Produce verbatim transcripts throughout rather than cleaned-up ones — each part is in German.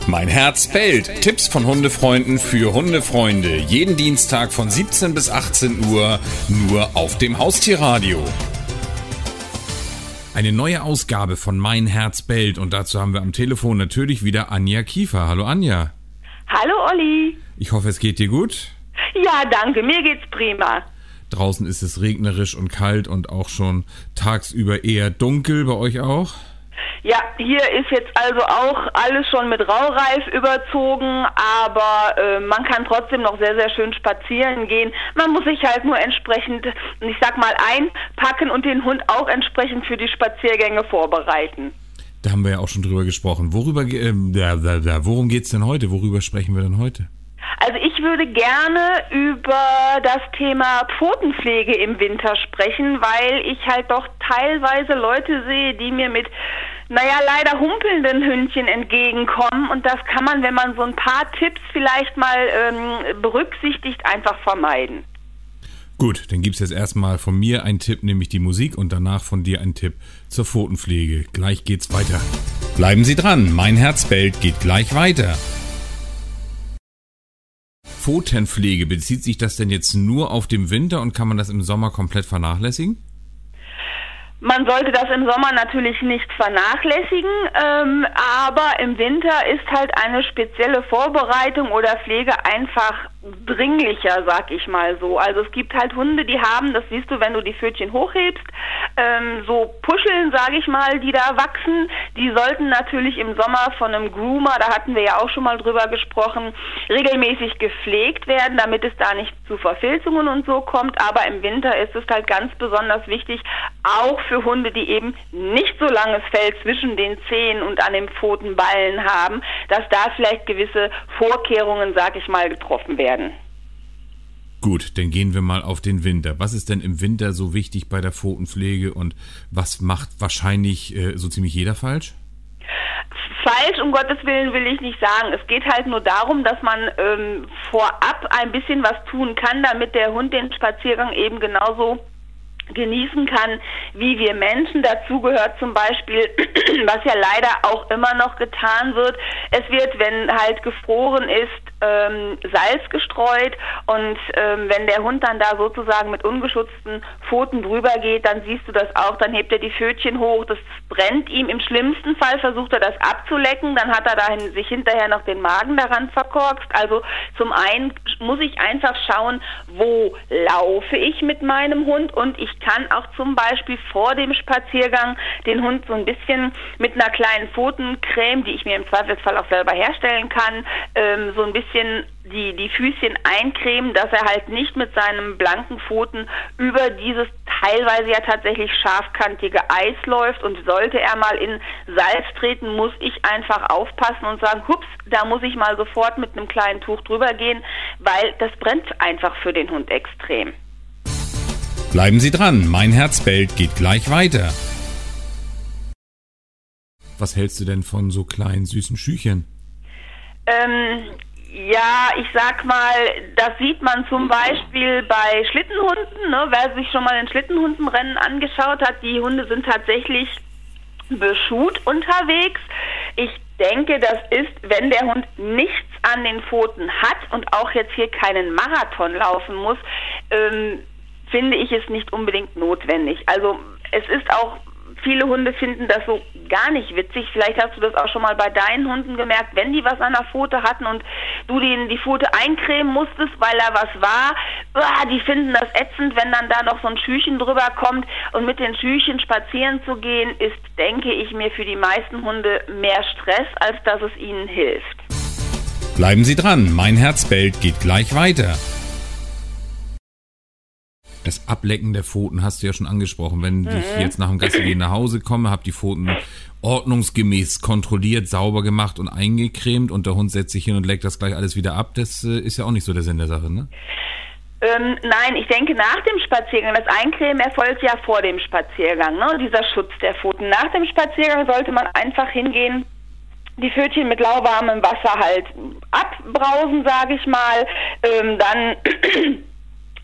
Mein Herz bellt. Tipps von Hundefreunden für Hundefreunde. Jeden Dienstag von siebzehn bis achtzehn Uhr nur auf dem Haustierradio. Eine neue Ausgabe von Mein Herz bellt und dazu haben wir am Telefon natürlich wieder Anja Kiefer. Hallo Anja. Hallo Olli. Ich hoffe, es geht dir gut. Ja, danke. Mir geht's prima. Draußen ist es regnerisch und kalt und auch schon tagsüber eher dunkel. Bei euch auch? Ja, hier ist jetzt also auch alles schon mit Raureif überzogen, aber äh, man kann trotzdem noch sehr, sehr schön spazieren gehen. Man muss sich halt nur entsprechend, ich sag mal, einpacken und den Hund auch entsprechend für die Spaziergänge vorbereiten. Da haben wir ja auch schon drüber gesprochen. Worüber, äh, da, da, da, worum geht's denn heute? Worüber sprechen wir denn heute? Also ich würde gerne über das Thema Pfotenpflege im Winter sprechen, weil ich halt doch teilweise Leute sehe, die mir mit, naja, leider humpelnden Hündchen entgegenkommen. Und das kann man, wenn man so ein paar Tipps vielleicht mal ähm, berücksichtigt, einfach vermeiden. Gut, dann gibt's jetzt erstmal von mir einen Tipp, nämlich die Musik, und danach von dir einen Tipp zur Pfotenpflege. Gleich geht's weiter. Bleiben Sie dran, Mein Herz bellt geht gleich weiter. Pfotenpflege, bezieht sich das denn jetzt nur auf den Winter und kann man das im Sommer komplett vernachlässigen? Man sollte das im Sommer natürlich nicht vernachlässigen, ähm, aber im Winter ist halt eine spezielle Vorbereitung oder Pflege einfach dringlicher, sag ich mal so. Also es gibt halt Hunde, die haben, das siehst du, wenn du die Pfötchen hochhebst, ähm, so Puscheln, sag ich mal, die da wachsen. Die sollten natürlich im Sommer von einem Groomer, da hatten wir ja auch schon mal drüber gesprochen, regelmäßig gepflegt werden, damit es da nicht zu Verfilzungen und so kommt. Aber im Winter ist es halt ganz besonders wichtig, auch für Hunde, die eben nicht so langes Fell zwischen den Zehen und an den Pfotenballen haben, dass da vielleicht gewisse Vorkehrungen, sag ich mal, getroffen werden. Gut, dann gehen wir mal auf den Winter. Was ist denn im Winter so wichtig bei der Pfotenpflege und was macht wahrscheinlich äh, so ziemlich jeder falsch? Falsch, um Gottes Willen will ich nicht sagen. Es geht halt nur darum, dass man ähm, vorab ein bisschen was tun kann, damit der Hund den Spaziergang eben genauso genießen kann, wie wir Menschen. Dazu gehört zum Beispiel, was ja leider auch immer noch getan wird, es wird, wenn halt gefroren ist, ähm, Salz gestreut und ähm, wenn der Hund dann da sozusagen mit ungeschützten Pfoten drüber geht, dann siehst du das auch, dann hebt er die Pfötchen hoch, das brennt ihm, im schlimmsten Fall versucht er das abzulecken, dann hat er dahin sich hinterher noch den Magen daran verkorkst. Also zum einen muss ich einfach schauen, wo laufe ich mit meinem Hund, und ich kann auch zum Beispiel vor dem Spaziergang den Hund so ein bisschen mit einer kleinen Pfotencreme, die ich mir im Zweifelsfall auch selber herstellen kann, ähm, so ein bisschen die, die Füßchen eincremen, dass er halt nicht mit seinen blanken Pfoten über dieses teilweise ja tatsächlich scharfkantige Eis läuft, und sollte er mal in Salz treten, muss ich einfach aufpassen und sagen, hups, da muss ich mal sofort mit einem kleinen Tuch drüber gehen, weil das brennt einfach für den Hund extrem. Bleiben Sie dran, Mein Herz bellt geht gleich weiter. Was hältst du denn von so kleinen süßen Schüchchen? Ähm, ja, ich sag mal, das sieht man zum Beispiel bei Schlittenhunden, ne? Wer sich schon mal ein Schlittenhundenrennen angeschaut hat, die Hunde sind tatsächlich beschut unterwegs. Ich denke, das ist, wenn der Hund nichts an den Pfoten hat und auch jetzt hier keinen Marathon laufen muss, ähm, finde ich es nicht unbedingt notwendig. Also es ist auch, viele Hunde finden das so gar nicht witzig. Vielleicht hast du das auch schon mal bei deinen Hunden gemerkt, wenn die was an der Pfote hatten und du denen die Pfote eincremen musstest, weil da was war. Uah, die finden das ätzend, wenn dann da noch so ein Schüchen drüber kommt. Und mit den Schüchen spazieren zu gehen, ist, denke ich mir, für die meisten Hunde mehr Stress, als dass es ihnen hilft. Bleiben Sie dran, Mein Herz bellt geht gleich weiter. Das Ablecken der Pfoten hast du ja schon angesprochen. Wenn mhm. ich jetzt nach dem Gassi nach Hause komme, habe die Pfoten ordnungsgemäß kontrolliert, sauber gemacht und eingecremt und der Hund setzt sich hin und leckt das gleich alles wieder ab. Das äh, ist ja auch nicht so der Sinn der Sache, ne? Ähm, nein, ich denke nach dem Spaziergang, das Eincremen erfolgt ja vor dem Spaziergang, ne? Dieser Schutz der Pfoten. Nach dem Spaziergang sollte man einfach hingehen, die Pfötchen mit lauwarmem Wasser halt abbrausen, sage ich mal, ähm, dann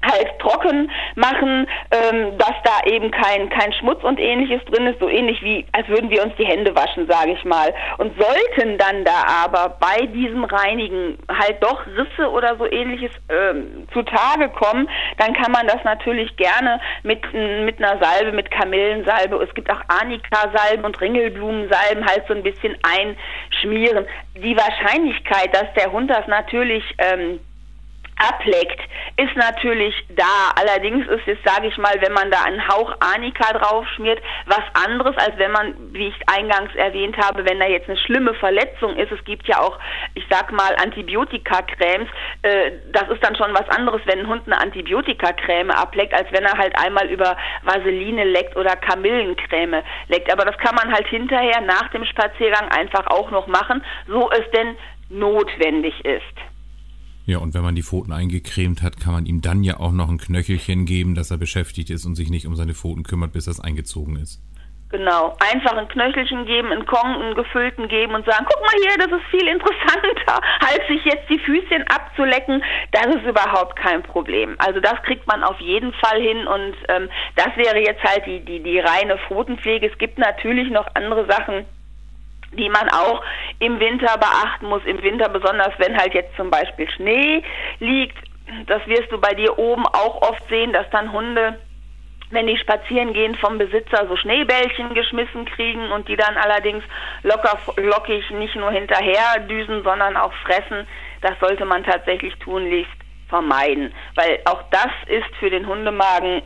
halt trocken machen, ähm, dass da eben kein kein Schmutz und ähnliches drin ist, so ähnlich wie, als würden wir uns die Hände waschen, sage ich mal. Und sollten dann da aber bei diesem Reinigen halt doch Risse oder so ähnliches ähm, zutage kommen, dann kann man das natürlich gerne mit mit einer Salbe, mit Kamillensalbe, es gibt auch Arnika-Salben und Ringelblumensalben halt so ein bisschen einschmieren. Die Wahrscheinlichkeit, dass der Hund das natürlich ähm, ableckt, ist natürlich da. Allerdings ist es, sage ich mal, wenn man da einen Hauch Arnika drauf schmiert, was anderes, als wenn man, wie ich eingangs erwähnt habe, wenn da jetzt eine schlimme Verletzung ist. Es gibt ja auch, ich sag mal, Antibiotika-Cremes. Äh, das ist dann schon was anderes, wenn ein Hund eine Antibiotika-Creme ableckt, als wenn er halt einmal über Vaseline leckt oder Kamillencreme leckt. Aber das kann man halt hinterher nach dem Spaziergang einfach auch noch machen, so es denn notwendig ist. Ja, und wenn man die Pfoten eingecremt hat, kann man ihm dann ja auch noch ein Knöchelchen geben, dass er beschäftigt ist und sich nicht um seine Pfoten kümmert, bis das eingezogen ist. Genau, einfach ein Knöchelchen geben, einen Kong, einen gefüllten geben und sagen, guck mal hier, das ist viel interessanter, als sich jetzt die Füßchen abzulecken, das ist überhaupt kein Problem. Also das kriegt man auf jeden Fall hin und ähm, das wäre jetzt halt die, die, die reine Pfotenpflege. Es gibt natürlich noch andere Sachen, die man auch im Winter beachten muss, im Winter besonders, wenn halt jetzt zum Beispiel Schnee liegt. Das wirst du bei dir oben auch oft sehen, dass dann Hunde, wenn die spazieren gehen, vom Besitzer so Schneebällchen geschmissen kriegen und die dann allerdings locker lockig nicht nur hinterher düsen, sondern auch fressen. Das sollte man tatsächlich tunlichst vermeiden, weil auch das ist für den Hundemagen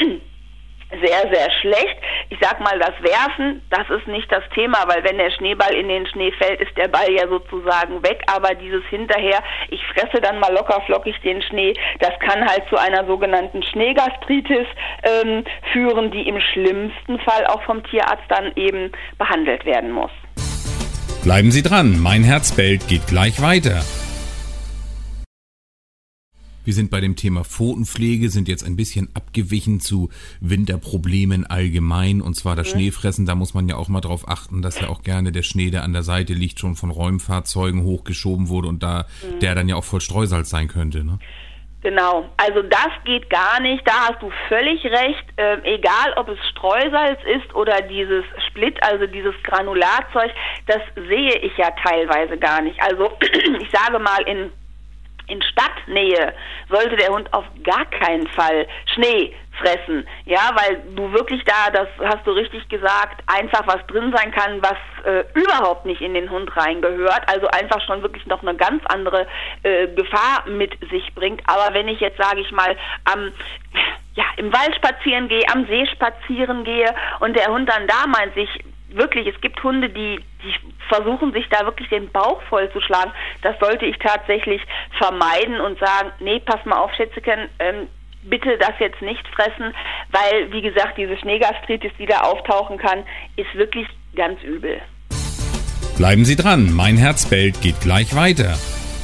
sehr, sehr schlecht. Ich sag mal, das Werfen, das ist nicht das Thema, weil wenn der Schneeball in den Schnee fällt, ist der Ball ja sozusagen weg, aber dieses hinterher, ich fresse dann mal locker flockig den Schnee, das kann halt zu einer sogenannten Schneegastritis ähm, führen, die im schlimmsten Fall auch vom Tierarzt dann eben behandelt werden muss. Bleiben Sie dran, mein Herz bellt geht gleich weiter. Wir sind bei dem Thema Pfotenpflege, sind jetzt ein bisschen abgewichen zu Winterproblemen allgemein, und zwar das mhm. Schneefressen. Da muss man ja auch mal drauf achten, dass ja auch gerne der Schnee, der an der Seite liegt, schon von Räumfahrzeugen hochgeschoben wurde und da mhm. der dann ja auch voll Streusalz sein könnte, ne? Genau, also das geht gar nicht, da hast du völlig recht, äh, egal ob es Streusalz ist oder dieses Split, also dieses Granulatzeug, das sehe ich ja teilweise gar nicht. Also ich sage mal, in In Stadtnähe sollte der Hund auf gar keinen Fall Schnee fressen, ja, weil du wirklich da, das hast du richtig gesagt, einfach was drin sein kann, was äh, überhaupt nicht in den Hund reingehört, also einfach schon wirklich noch eine ganz andere äh, Gefahr mit sich bringt. Aber wenn ich jetzt, sage ich mal, am ja, im Wald spazieren gehe, am See spazieren gehe und der Hund dann da meint sich, wirklich, es gibt Hunde, die, die versuchen, sich da wirklich den Bauch voll zu schlagen. Das sollte ich tatsächlich vermeiden und sagen, nee, pass mal auf, Schätzchen, ähm, bitte das jetzt nicht fressen, weil, wie gesagt, diese Schneegastritis, die da auftauchen kann, ist wirklich ganz übel. Bleiben Sie dran, mein Herz bellt geht gleich weiter.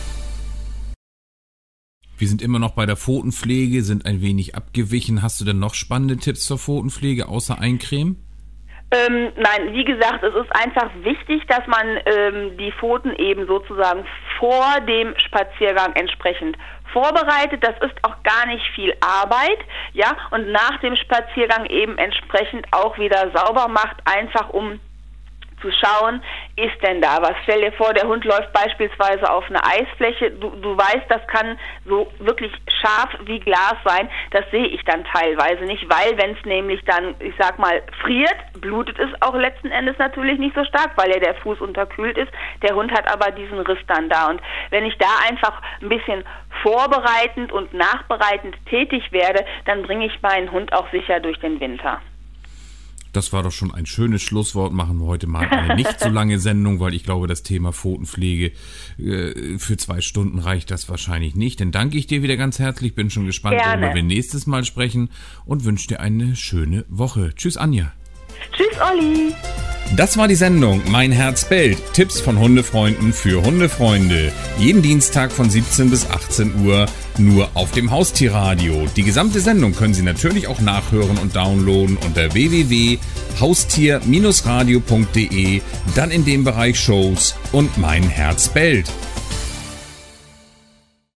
Wir sind immer noch bei der Pfotenpflege, sind ein wenig abgewichen. Hast du denn noch spannende Tipps zur Pfotenpflege, außer Eincremen? Ähm, nein, wie gesagt, es ist einfach wichtig, dass man ähm, die Pfoten eben sozusagen vor dem Spaziergang entsprechend vorbereitet. Das ist auch gar nicht viel Arbeit, ja, und nach dem Spaziergang eben entsprechend auch wieder sauber macht, einfach um zu schauen, ist denn da was? Stell dir vor, der Hund läuft beispielsweise auf eine Eisfläche, du, du weißt, das kann so wirklich scharf wie Glas sein, das sehe ich dann teilweise nicht, weil wenn es nämlich dann, ich sag mal, friert, blutet es auch letzten Endes natürlich nicht so stark, weil ja der Fuß unterkühlt ist, der Hund hat aber diesen Riss dann da, und wenn ich da einfach ein bisschen vorbereitend und nachbereitend tätig werde, dann bringe ich meinen Hund auch sicher durch den Winter. Das war doch schon ein schönes Schlusswort. Machen wir heute mal eine nicht so lange Sendung, weil ich glaube, das Thema Pfotenpflege äh, für zwei Stunden reicht das wahrscheinlich nicht. Dann danke ich dir wieder ganz herzlich. Bin schon gespannt, Gerne. worüber wir nächstes Mal sprechen, und wünsche dir eine schöne Woche. Tschüss, Anja. Tschüss, Olli. Das war die Sendung Mein Herz bellt. Tipps von Hundefreunden für Hundefreunde. Jeden Dienstag von siebzehn bis achtzehn Uhr nur auf dem Haustierradio. Die gesamte Sendung können Sie natürlich auch nachhören und downloaden unter w w w punkt haustier radio punkt de, dann in dem Bereich Shows und Mein Herz bellt.